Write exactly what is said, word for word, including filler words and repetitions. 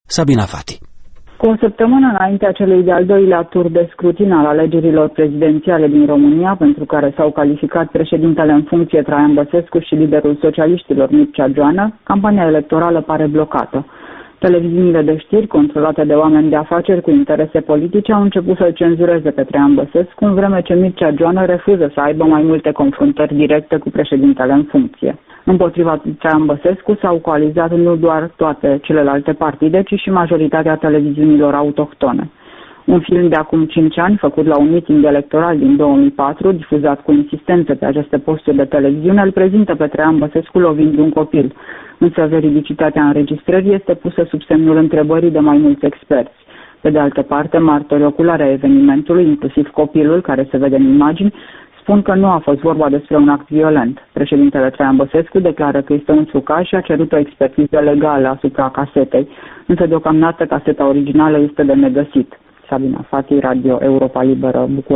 Sabina Fati. Cu o săptămână înaintea celui de-al doilea tur de scrutin al alegerilor prezidențiale din România, pentru care s-au calificat președintele în funcție Traian Băsescu și liderul socialiștilor Mircea Joană, campania electorală pare blocată. Televiziunile de știri, controlate de oameni de afaceri cu interese politice, au început să-l cenzureze pe Traian Băsescu, în vreme ce Mircea Joană refuză să aibă mai multe confruntări directe cu președintele în funcție. Împotriva Traian Băsescu s-au coalizat nu doar toate celelalte partide, ci și majoritatea televiziunilor autohtone. Un film de acum cinci ani, făcut la un meeting electoral din două mii patru, difuzat cu insistență pe aceste posturi de televiziune, îl prezintă pe Traian Băsescu lovind un copil. Însă veridicitatea înregistrării este pusă sub semnul întrebării de mai mulți experți. Pe de altă parte, martorii oculari ai evenimentului, inclusiv copilul care se vede în imagini, spun că nu a fost vorba despre un act violent. Președintele Traian Băsescu declară că este un trucaj și a cerut o expertiză legală asupra casetei, însă deocamdată caseta originală este de negăsit. Sabina Fati, Radio Europa Liberă, București.